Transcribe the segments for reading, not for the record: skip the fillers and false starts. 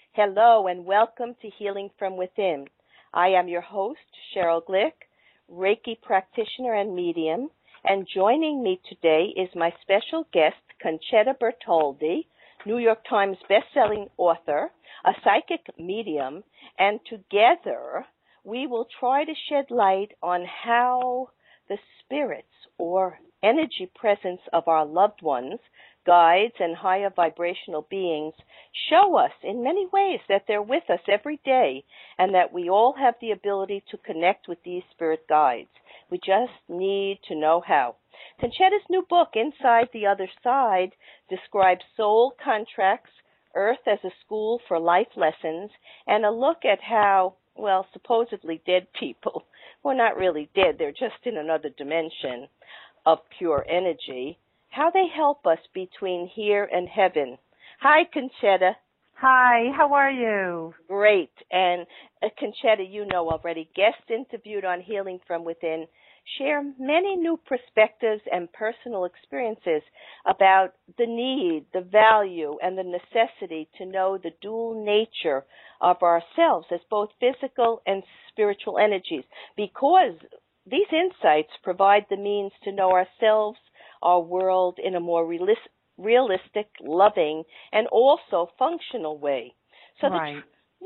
Hello and welcome to Healing from Within. I am your host, Cheryl Glick, Reiki practitioner and medium, and joining me today is my special guest, Concetta Bertoldi, New York Times bestselling author, a psychic medium, and together we will try to shed light on how the spirits or energy presence of our loved ones, guides, and higher vibrational beings show us in many ways that they're with us every day and that we all have the ability to connect with these spirit guides. We just need to know how. Concetta's new book, Inside the Other Side, describes soul contracts, Earth as a school for life lessons, and a look at how, supposedly dead people, well, not really dead, they're just in another dimension of pure energy, how they help us between here and heaven. Hi, Concetta. Hi, how are you? Great. And Concetta, you know already, guest interviewed on Healing from Within, share many new perspectives and personal experiences about the need, the value, and the necessity to know the dual nature of ourselves as both physical and spiritual energies, because these insights provide the means to know ourselves, our world in a more realistic, loving, and also functional way. Right.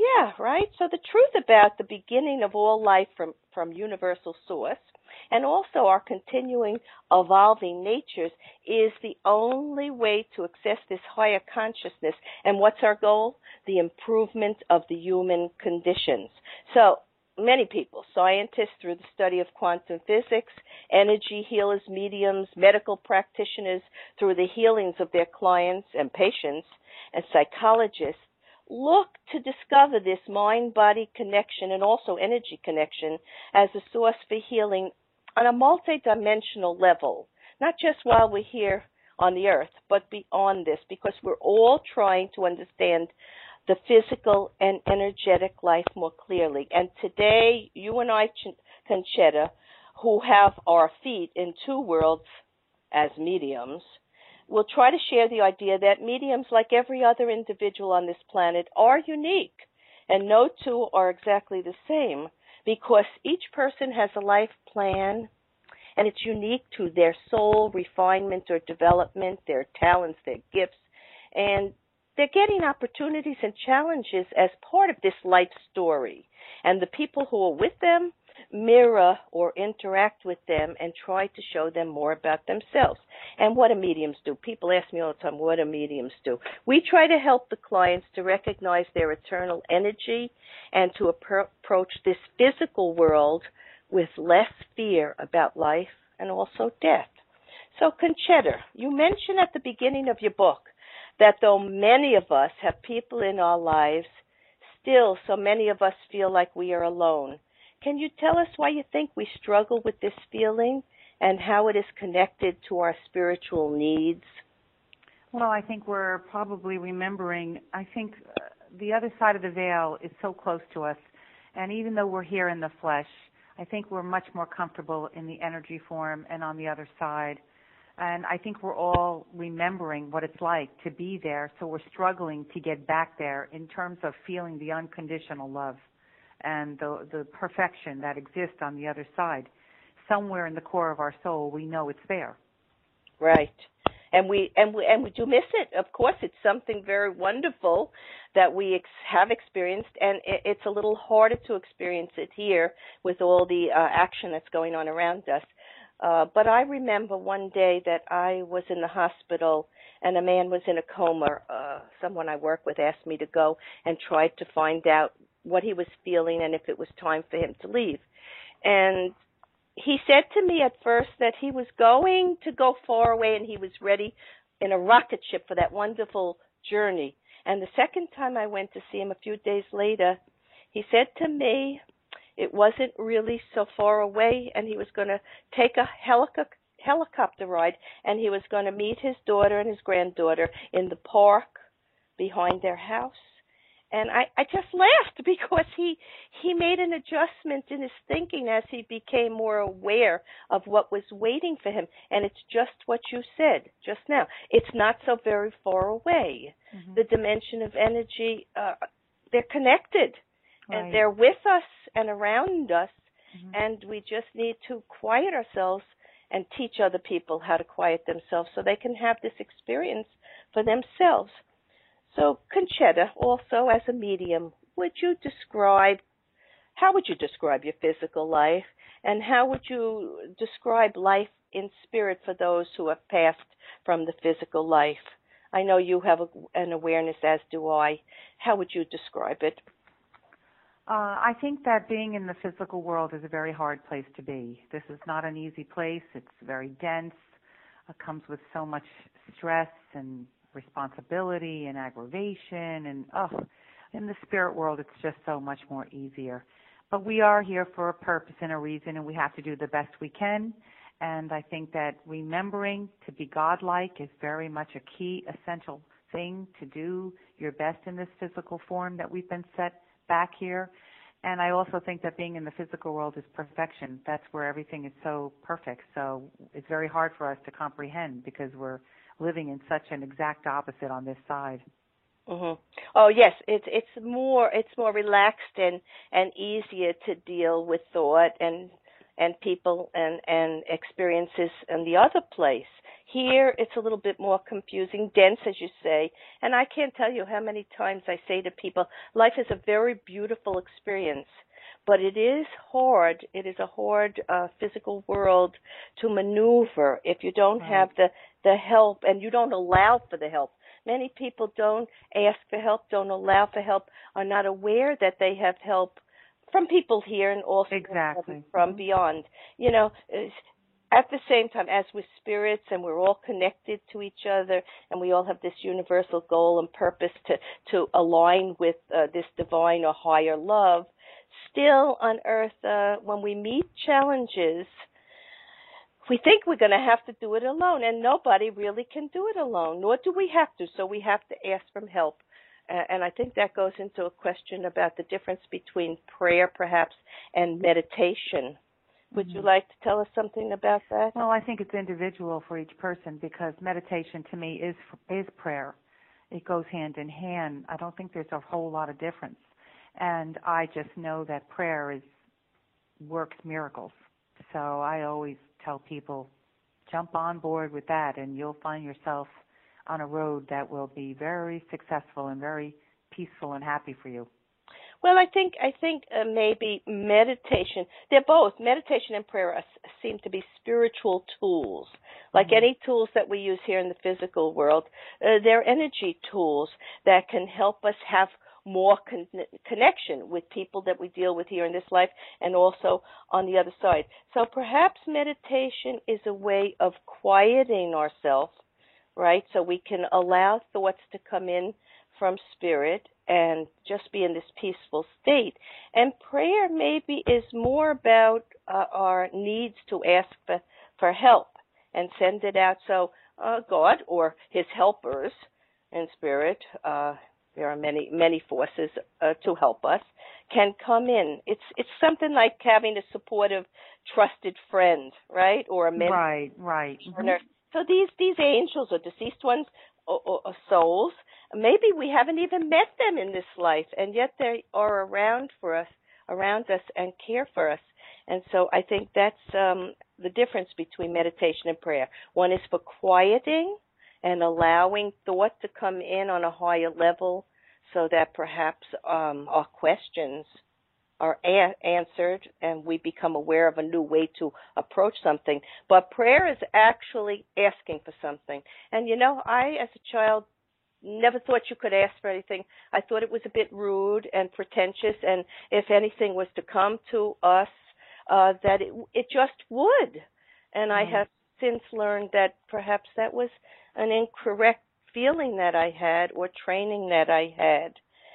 So the truth about the beginning of all life from universal source and also our continuing evolving natures is the only way to access this higher consciousness. And what's our goal? The improvement of the human conditions. So many people, scientists through the study of quantum physics, energy healers, mediums, medical practitioners through the healings of their clients and patients, and psychologists, look to discover this mind-body connection and also energy connection as a source for healing on a multidimensional level, not just while we're here on the earth, but beyond this, because we're all trying to understand the physical and energetic life more clearly. And today, you and I, Concetta, who have our feet in two worlds as mediums, will try to share the idea that mediums, like every other individual on this planet, are unique, and no two are exactly the same, because each person has a life plan, and it's unique to their soul refinement or development, their talents, their gifts, and they're getting opportunities and challenges as part of this life story. And the people who are with them mirror or interact with them and try to show them more about themselves. And what do mediums do? People ask me all the time, what do mediums do? We try to help the clients to recognize their eternal energy and to approach this physical world with less fear about life and also death. So, Concetta, you mentioned at the beginning of your book that though many of us have people in our lives, still so many of us feel like we are alone. Can you tell us why you think we struggle with this feeling and how it is connected to our spiritual needs? Well, I think we're probably remembering, the other side of the veil is so close to us. And even though we're here in the flesh, I think we're much more comfortable in the energy form and on the other side. And I think we're all remembering what it's like to be there, so we're struggling to get back there in terms of feeling the unconditional love and the perfection that exists on the other side. Somewhere in the core of our soul, we know it's there. Right. And we do miss it. Of course, it's something very wonderful that we have experienced, and it's a little harder to experience it here with all the action that's going on around us. But I remember one day that I was in the hospital and a man was in a coma. Someone I work with asked me to go and try to find out what he was feeling and if it was time for him to leave. And he said to me at first that he was going to go far away and he was ready in a rocket ship for that wonderful journey. And the second time I went to see him a few days later, he said to me, it wasn't really so far away, and he was going to take a helicopter ride, and he was going to meet his daughter and his granddaughter in the park behind their house. And I just laughed because he made an adjustment in his thinking as he became more aware of what was waiting for him. And it's just what you said just now. It's not so very far away. Mm-hmm. The dimension of energy they're connected, Right. and they're with us and around us, Mm-hmm. and we just need to quiet ourselves and teach other people how to quiet themselves so they can have this experience for themselves. So, Conchetta, also as a medium, how would you describe your physical life, and how would you describe life in spirit for those who have passed from the physical life? I know you have an awareness, as do I. How would you describe it? I think that being in the physical world is a very hard place to be. This is not an easy place. It's very dense. It comes with so much stress and responsibility and aggravation. And, in the spirit world, it's just so much more easier. But we are here for a purpose and a reason, and we have to do the best we can. And I think that remembering to be godlike is very much a key, essential thing to do your best in this physical form that we've been set back here. And I also think that being in the physical world is perfection. That's where everything is so perfect. So it's very hard for us to comprehend because we're living in such an exact opposite on this side. Mm-hmm. Oh yes, it's more relaxed and easier to deal with thought and people and experiences in the other place. Here it's a little bit more confusing, dense, as you say, and I can't tell you how many times I say to people, life is a very beautiful experience, but it is hard. It is a hard physical world to maneuver if you don't have the help, and you don't allow for the help. Many people don't ask for help, don't allow for help, are not aware that they have help from people here and also from beyond. You know, at the same time, as we're spirits and we're all connected to each other and we all have this universal goal and purpose to align with this divine or higher love, still on earth, when we meet challenges, we think we're going to have to do it alone, and nobody really can do it alone, nor do we have to, so we have to ask for help. And I think that goes into a question about the difference between prayer, perhaps, and meditation. Would you like to tell us something about that? Well, I think it's individual for each person because meditation to me is prayer. It goes hand in hand. I don't think there's a whole lot of difference. And I just know that prayer works miracles. So I always tell people, jump on board with that, and you'll find yourself on a road that will be very successful and very peaceful and happy for you. Well, I think maybe meditation. They're both meditation and prayer seem to be spiritual tools, like any tools that we use here in the physical world. They're energy tools that can help us have more connection with people that we deal with here in this life and also on the other side. So perhaps meditation is a way of quieting ourselves, right? So we can allow thoughts to come in from spirit and just be in this peaceful state. And prayer maybe is more about our needs to ask for help and send it out. So God or his helpers in spirit, there are many forces to help us, can come in. It's something like having a supportive, trusted friend, right? Or a mentor. Right. So these angels or deceased ones or souls, maybe we haven't even met them in this life, and yet they are around us and care for us. And so I think that's the difference between meditation and prayer. One is for quieting and allowing thought to come in on a higher level so that perhaps our questions are answered and we become aware of a new way to approach something. But prayer is actually asking for something. And, you know, I, as a child, never thought you could ask for anything. I thought it was a bit rude and pretentious, and if anything was to come to us, that it just would. And I have since learned that perhaps that was an incorrect feeling that I had or training that I had.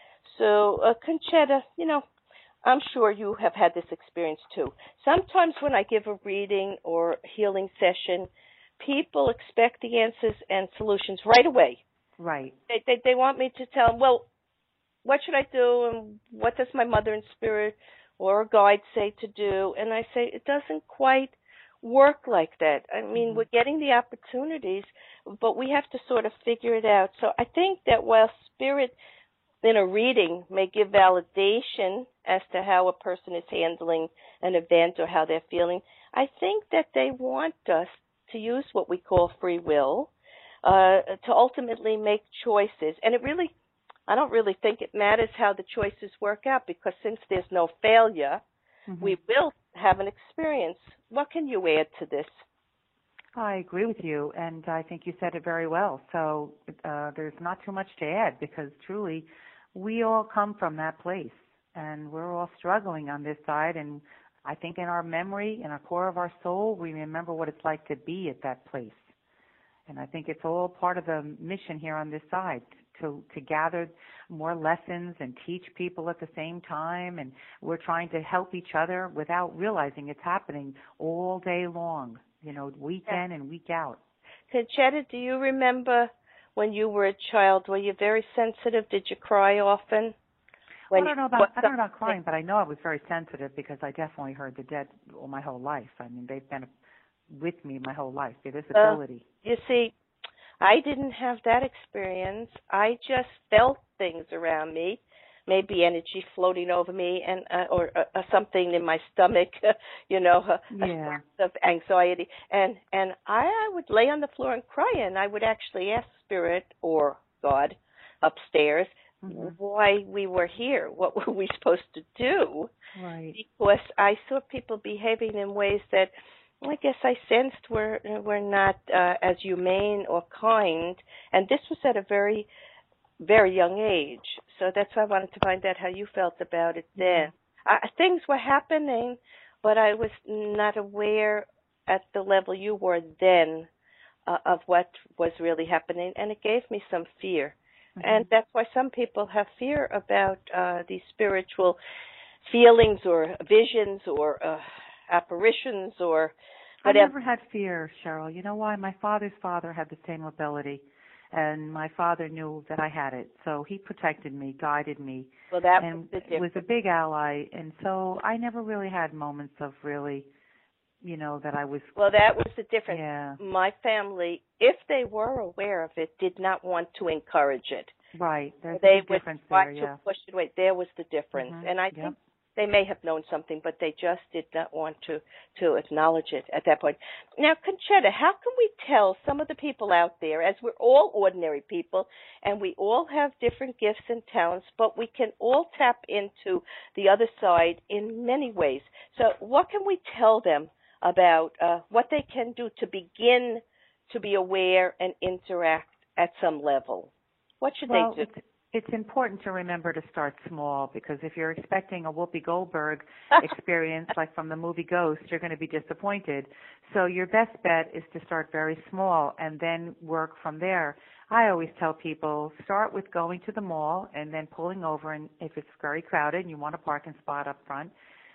So, Conchetta, you know, I'm sure you have had this experience too. Sometimes when I give a reading or healing session, people expect the answers and solutions right away. Right. They want me to tell them, well, what should I do and what does my mother in spirit or a guide say to do? And I say it doesn't quite work like that. I mean, we're getting the opportunities, but we have to sort of figure it out. So I think that while spirit in a reading may give validation as to how a person is handling an event or how they're feeling, I think that they want us to use what we call free will to ultimately make choices. And I don't really think it matters how the choices work out, because since there's no failure, we will have an experience. What can you add to this? I agree with you, and I think you said it very well. So there's not too much to add, because truly we all come from that place, and we're all struggling on this side. And I think in our memory, in our core of our soul, we remember what it's like to be at that place. And I think it's all part of the mission here on this side, to gather more lessons and teach people at the same time. And we're trying to help each other without realizing it's happening all day long, week in and week out. Conchetta, do you remember when you were a child? Were you very sensitive? Did you cry often? I don't know about crying, but I know I was very sensitive, because I definitely heard the dead all my whole life. I mean, they've been with me my whole life, their disability. You see, I didn't have that experience. I just felt things around me, maybe energy floating over me, and or something in my stomach, a sense of anxiety. And I would lay on the floor and cry, and I would actually ask Spirit or God upstairs why we were here, what were we supposed to do? Right. Because I saw people behaving in ways that I guess I sensed were not as humane or kind, and this was at a very, very young age. So that's why I wanted to find out how you felt about it then. Things were happening, but I was not aware at the level you were then of what was really happening, and it gave me some fear. And that's why some people have fear about these spiritual feelings or visions or apparitions or whatever. I never had fear, Cheryl. You know why? My father's father had the same ability, and my father knew that I had it. So he protected me, guided me, well, that and was a big ally. And so I never really had moments of really, that I was... Well, that was the difference. Yeah. My family, if they were aware of it, did not want to encourage it. Right. There's a big difference there, yeah. They would try to push it away. There was the difference. And I think they may have known something, but they just did not want to acknowledge it at that point. Now, Conchetta, how can we tell some of the people out there, as we're all ordinary people, and we all have different gifts and talents, but we can all tap into the other side in many ways. So what can we tell them about what they can do to begin to be aware and interact at some level? What should they do? It's important to remember to start small, because if you're expecting a Whoopi Goldberg experience like from the movie Ghost, you're going to be disappointed. So your best bet is to start very small and then work from there. I always tell people, start with going to the mall and then pulling over, and if it's very crowded and you want a parking spot up front,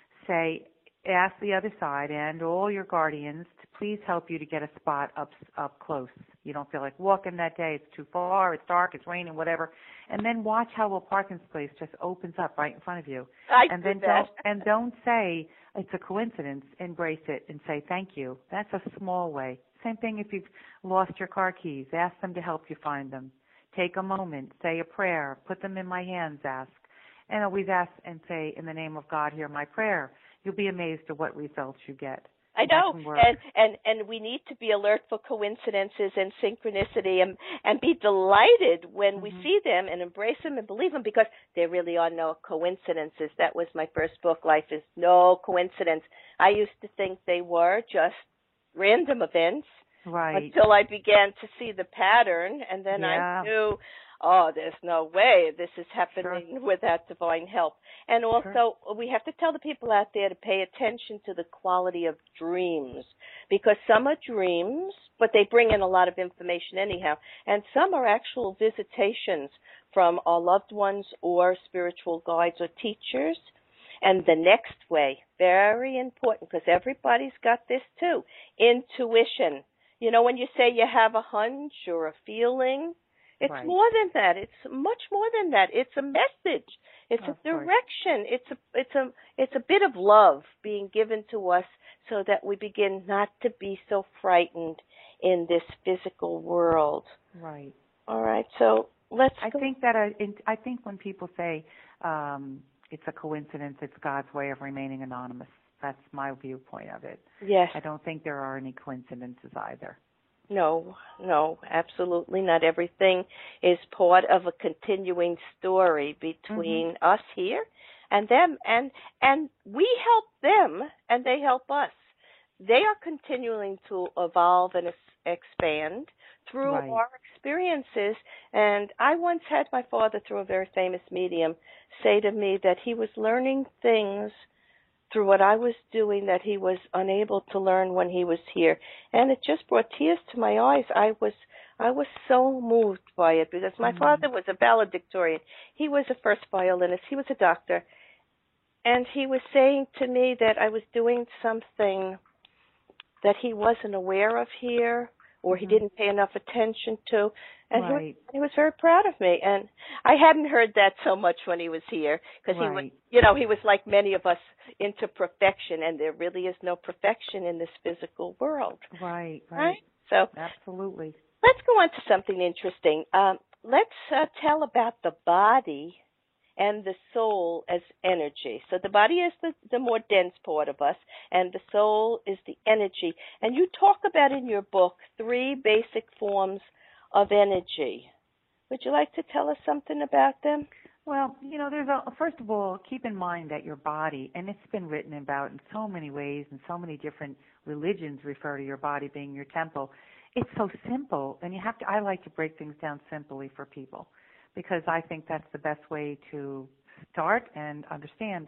ask the other side and all your guardians to please help you to get a spot up close. You don't feel like walking that day. It's too far. It's dark. It's raining. Whatever. And then watch how a parking space just opens up right in front of you. Don't say it's a coincidence. Embrace it and say thank you. That's a small way. Same thing if you've lost your car keys. Ask them to help you find them. Take a moment. Say a prayer. Put them in my hands. Ask. And always ask and say, in the name of God, hear my prayer. You'll be amazed at what results you get. I know, and we need to be alert for coincidences and synchronicity, and be delighted when we see them and embrace them and believe them, because there really are no coincidences. That was my first book, Life is No Coincidence. I used to think they were just random events, until I began to see the pattern, and then I knew, there's no way this is happening without divine help. And also, we have to tell the people out there to pay attention to the quality of dreams, because some are dreams, but they bring in a lot of information anyhow, and some are actual visitations from our loved ones or spiritual guides or teachers. And the next way, very important, because everybody's got this too, intuition. You know, when you say you have a hunch or a feeling, it's more than that. It's much more than that. It's a message. It's a direction. It's a bit of love being given to us, so that we begin not to be so frightened in this physical world. Right. All right. So let's I go. think that I think when people say it's a coincidence, it's God's way of remaining anonymous. That's my viewpoint of it. Yes. I don't think there are any coincidences either. No, absolutely not. Everything is part of a continuing story between us here and them, and we help them, and they help us. They are continuing to evolve and expand through Right. our experiences. And I once had my father, through a very famous medium, say to me that he was learning things through what I was doing that he was unable to learn when he was here. And it just brought tears to my eyes. I was so moved by it because my father was a valedictorian. He was a first violinist. He was a doctor. And he was saying to me that I was doing something that he wasn't aware of here, or he didn't pay enough attention to. And right. he was very proud of me. And I hadn't heard that so much when he was here, because he was, he was like many of us, into perfection, and there really is no perfection in this physical world. Right. So absolutely. Let's go on to something interesting. Let's tell about the body and the soul as energy. So the body is the more dense part of us, and the soul is the energy. And you talk about in your book 3 basic forms of energy. Would you like to tell us something about them? Well, first of all, keep in mind that your body, and it's been written about in so many ways, and so many different religions refer to your body being your temple. It's so simple, and I like to break things down simply for people, because I think that's the best way to start and understand.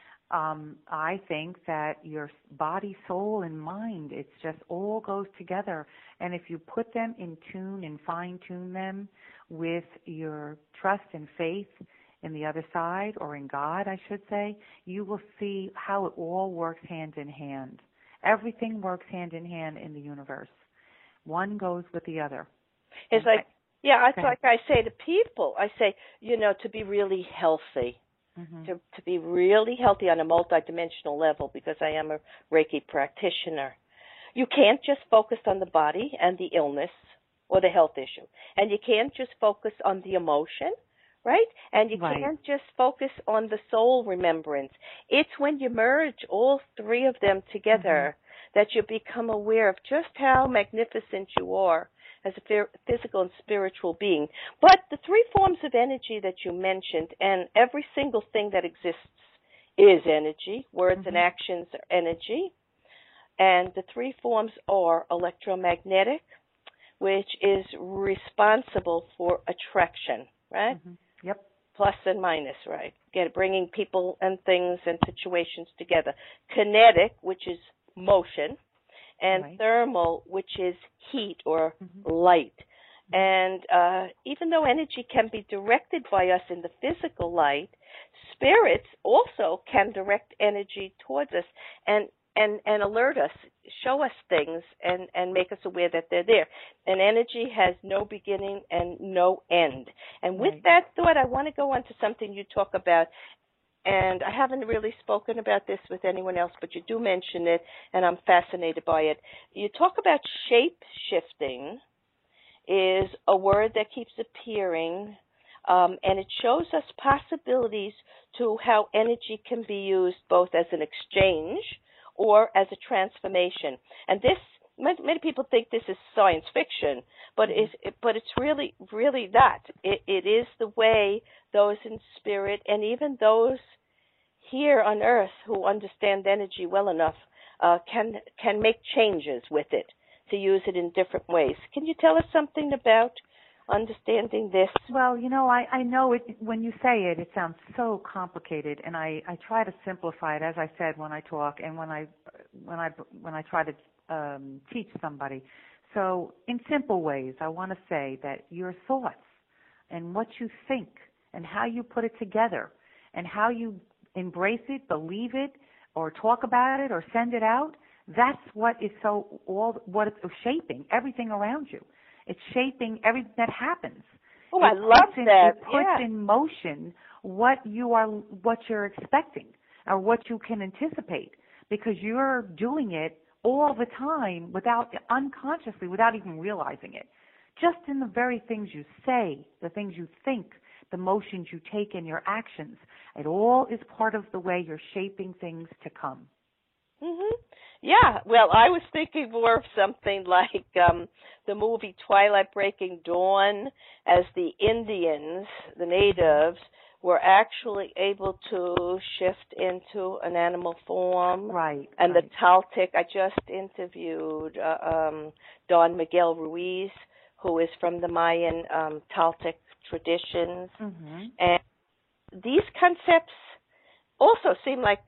I think that your body, soul, and mind, it's just all goes together. And if you put them in tune and fine-tune them with your trust and faith in the other side, or in God, I should say, you will see how it all works hand in hand. Everything works hand in hand in the universe. One goes with the other. It's like, I say to people, I say, to be really healthy, to be really healthy on a multidimensional level, because I am a Reiki practitioner. You can't just focus on the body and the illness or the health issue. And you can't just focus on the emotion, right? And you can't just focus on the soul remembrance. It's when you merge all 3 of them together that you become aware of just how magnificent you are as a physical and spiritual being. But the 3 forms of energy that you mentioned, and every single thing that exists is energy. Words and actions are energy. And the 3 forms are electromagnetic, which is responsible for attraction, right? Yep. Plus and minus, right? Bringing people and things and situations together. Kinetic, which is motion, and thermal, which is heat or light. And even though energy can be directed by us in the physical light, spirits also can direct energy towards us and alert us, show us things, and make us aware that they're there. And energy has no beginning and no end. And with that thought, I want to go on to something you talk about. And I haven't really spoken about this with anyone else, but you do mention it, and I'm fascinated by it. You talk about shape-shifting is a word that keeps appearing, and it shows us possibilities to how energy can be used both as an exchange or as a transformation. And this, many people think this is science fiction, but it's really, really that. It is the way those in spirit, and even those here on Earth who understand energy well enough, can make changes with it, to use it in different ways. Can you tell us something about understanding this? Well, I know it when you say it. It sounds so complicated, and I try to simplify it, as I said, when I talk and when I try to teach somebody. So, in simple ways, I want to say that your thoughts and what you think and how you put it together and how you embrace it, believe it, or talk about it, or send it out. That's what is what it's shaping everything around you. It's shaping everything that happens. Oh, I love that. It puts in motion what you're expecting or what you can anticipate, because you're doing it all the time unconsciously, without even realizing it. just in the very things you say, the things you think, the motions you take in your actions. It all is part of the way you're shaping things to come. Mhm. Yeah. Well, I was thinking more of something like the movie Twilight Breaking Dawn, as the Indians, the natives, were actually able to shift into an animal form. Right. And the Taltic, I just interviewed Don Miguel Ruiz, who is from the Mayan Taltic traditions. And these concepts also seem like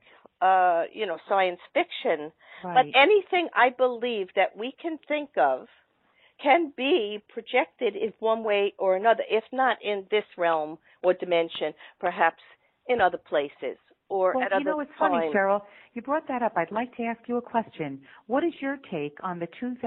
science fiction, but anything I believe that we can think of can be projected in one way or another, if not in this realm or dimension, perhaps in other places or at other times. It's funny, Cheryl. You brought that up. I'd like to ask you a question. What is your take on the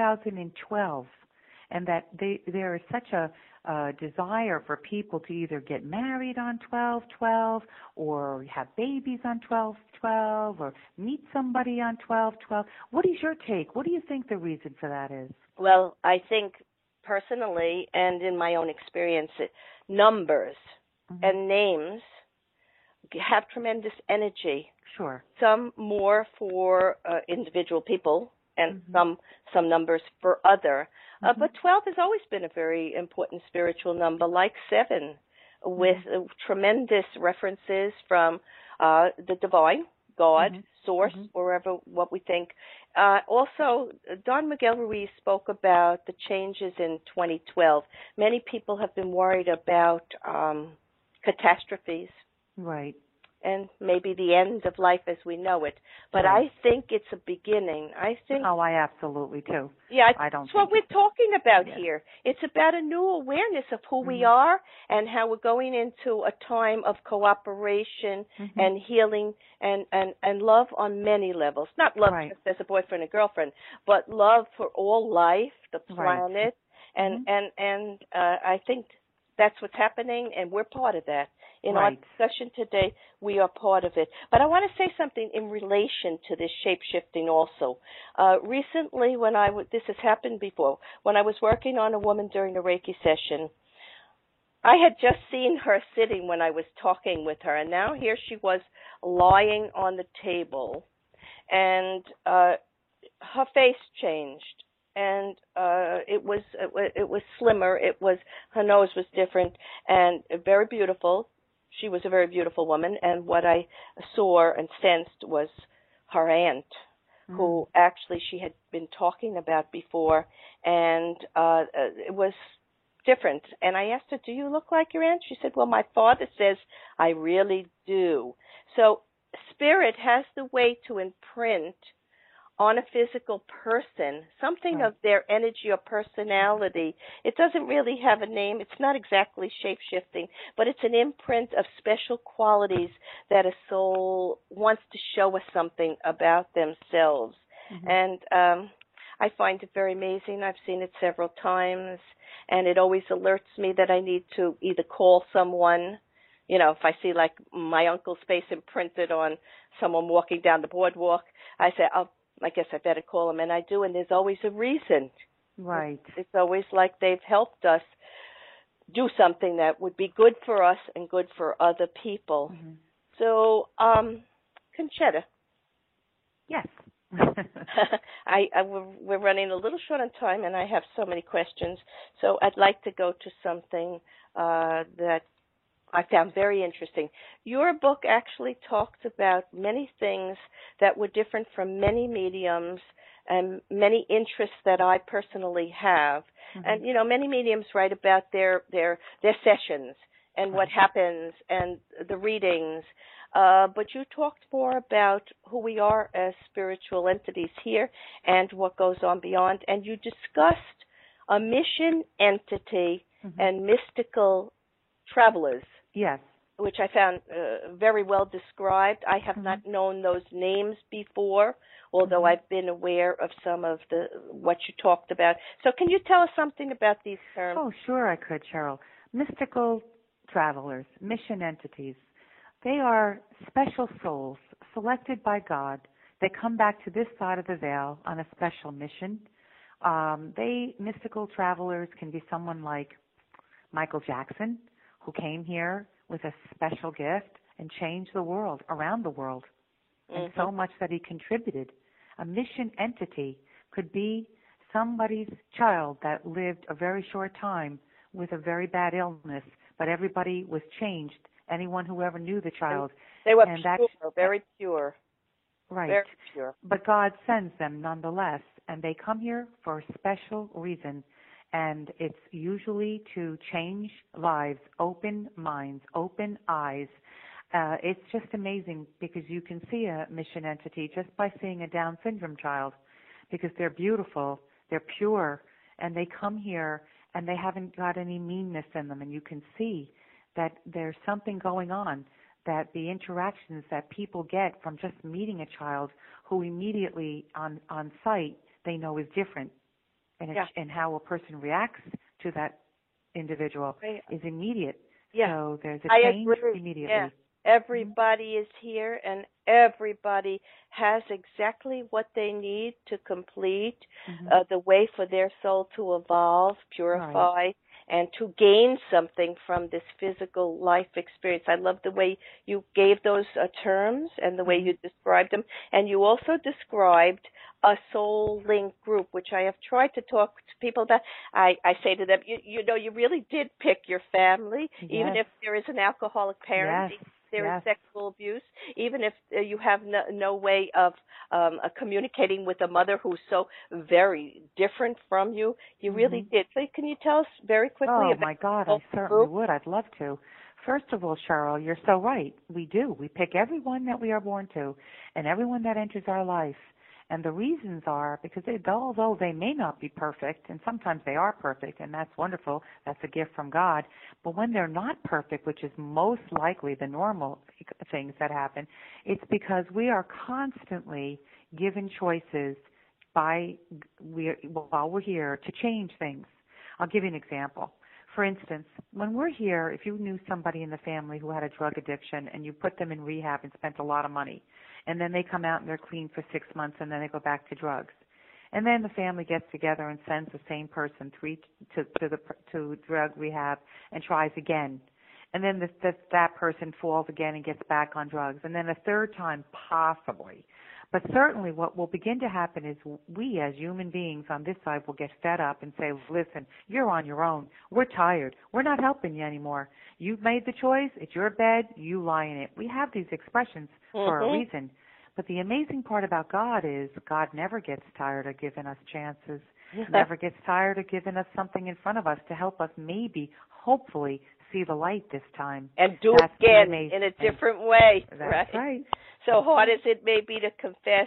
2012 and that there is such a desire for people to either get married on 12/12 or have babies on 12/12 or meet somebody on 12/12? What is your take? What do you think the reason for that is? Well, I think personally and in my own experience, numbers and names have tremendous energy. Sure. Some more for individual people and some numbers for other. But 12 has always been a very important spiritual number, like 7, with tremendous references from the divine, God, source, wherever what we think. Also, Don Miguel Ruiz spoke about the changes in 2012. Many people have been worried about catastrophes. Right. And maybe the end of life as we know it. But I think it's a beginning. I think. Oh, I absolutely do. Yeah, I don't. That's what we're talking about here. It's about a new awareness of who we are and how we're going into a time of cooperation and healing and love on many levels. Not love just as a boyfriend and girlfriend, but love for all life, the planet, and I think that's what's happening, and we're part of that. In our discussion today, we are part of it. But I want to say something in relation to this shape-shifting also. Recently, this has happened before, when I was working on a woman during a Reiki session, I had just seen her sitting when I was talking with her, and now here she was lying on the table, and her face changed. And it was slimmer. Her nose was different and very beautiful. She was a very beautiful woman, and what I saw and sensed was her aunt, who actually she had been talking about before, and it was different. And I asked her, "Do you look like your aunt?" She said, "Well, my father says I really do." So spirit has the way to imprint on a physical person something of their energy or personality. It doesn't really have a name. It's not exactly shape-shifting, but it's an imprint of special qualities that a soul wants to show us something about themselves. And I find it very amazing. I've seen it several times, and it always alerts me that I need to either call someone. If I see like my uncle's face imprinted on someone walking down the boardwalk, I say, I guess I better call them, and I do, and there's always a reason. Right. It's always like they've helped us do something that would be good for us and good for other people. So, Concetta. Yes. We're running a little short on time, and I have so many questions. So I'd like to go to something that I found very interesting. Your book actually talked about many things that were different from many mediums and many interests that I personally have. And, many mediums write about their sessions and what happens and the readings. But you talked more about who we are as spiritual entities here and what goes on beyond. And you discussed a mission entity and mystical travelers. Yes. Which I found very well described. I have not known those names before, although I've been aware of some of what you talked about. So can you tell us something about these terms? Oh, sure I could, Cheryl. Mystical travelers, mission entities. They are special souls selected by God. They come back to this side of the veil on a special mission. Mystical travelers can be someone like Michael Jackson, who came here with a special gift and changed the world, around the world, and so much that he contributed. A mission entity could be somebody's child that lived a very short time with a very bad illness, but everybody was changed. Anyone who ever knew the child. They were and pure, very pure. Right. Very pure. But God sends them nonetheless, and they come here for a special reason, and it's usually to change lives, open minds, open eyes. It's just amazing because you can see a mission entity just by seeing a Down syndrome child, because they're beautiful, they're pure, and they come here and they haven't got any meanness in them, and you can see that there's something going on, that the interactions that people get from just meeting a child who immediately on sight they know is different, and how a person reacts to that individual is immediate. So there's a change immediately. Yeah. Everybody is here, and everybody has exactly what they need to complete the way for their soul to evolve, purify, and to gain something from this physical life experience. I love the way you gave those terms and the way you described them. And you also described a soul link group, which I have tried to talk to people about. I say to them, you know, you really did pick your family, even if there is an alcoholic parent. There is sexual abuse, even if you have no way of communicating with a mother who's so very different from you. You really did. So can you tell us very quickly about my God, I certainly would. I'd love to. First of all, Cheryl, you're so right. We do. We pick everyone that we are born to and everyone that enters our life. And the reasons are because although they may not be perfect, and sometimes they are perfect, and that's wonderful, that's a gift from God, but when they're not perfect, which is most likely the normal things that happen, it's because we are constantly given choices while we're here to change things. I'll give you an example. For instance, when we're here, if you knew somebody in the family who had a drug addiction and you put them in rehab and spent a lot of money, and then they come out and they're clean for 6 months and then they go back to drugs. And then the family gets together and sends the same person to drug rehab and tries again. And then that person falls again and gets back on drugs. And then a third time, possibly. But certainly what will begin to happen is we as human beings on this side will get fed up and say, listen, you're on your own. We're tired. We're not helping you anymore. You've made the choice. It's your bed. You lie in it. We have these expressions for a reason. But the amazing part about God is God never gets tired of giving us chances, never gets tired of giving us something in front of us to help us maybe, hopefully, see the light this time. And do it again in a different way. That's right. So hard as it may be to confess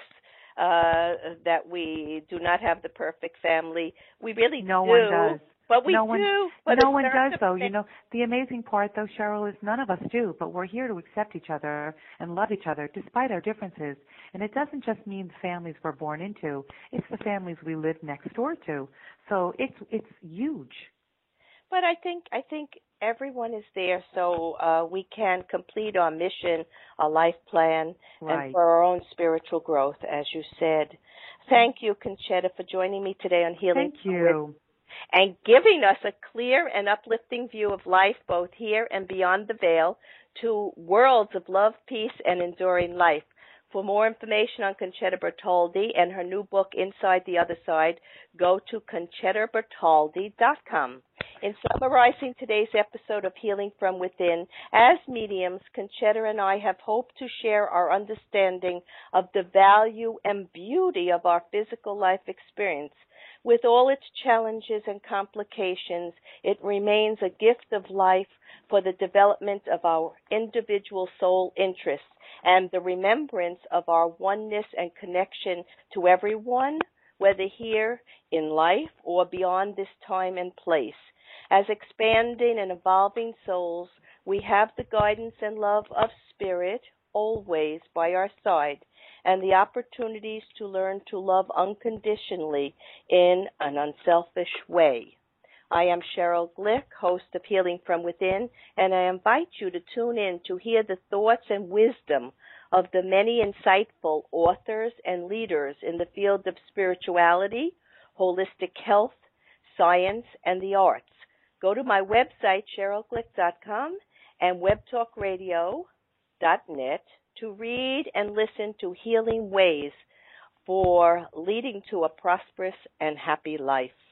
that we do not have the perfect family, we really do. No one does. But we do. But no one does, though. You know, the amazing part, though, Cheryl, is none of us do. But we're here to accept each other and love each other despite our differences. And it doesn't just mean the families we're born into. It's the families we live next door to. So it's huge. But I think everyone is there so we can complete our mission, our life plan, and for our own spiritual growth, as you said. Thank you, Concetta, for joining me today on Healing. Thank you. And giving us a clear and uplifting view of life both here and beyond the veil to worlds of love, peace, and enduring life. For more information on Concetta Bertoldi and her new book, Inside the Other Side, go to ConcettaBertoldi.com. In summarizing today's episode of Healing from Within, as mediums, Concetta and I have hoped to share our understanding of the value and beauty of our physical life experience. With all its challenges and complications, it remains a gift of life for the development of our individual soul interests and the remembrance of our oneness and connection to everyone, whether here in life or beyond this time and place. As expanding and evolving souls, we have the guidance and love of Spirit always by our side, and the opportunities to learn to love unconditionally in an unselfish way. I am Cheryl Glick, host of Healing from Within, and I invite you to tune in to hear the thoughts and wisdom of the many insightful authors and leaders in the field of spirituality, holistic health, science, and the arts. Go to my website, CherylGlick.com, and WebTalkRadio.net to read and listen to healing ways for leading to a prosperous and happy life.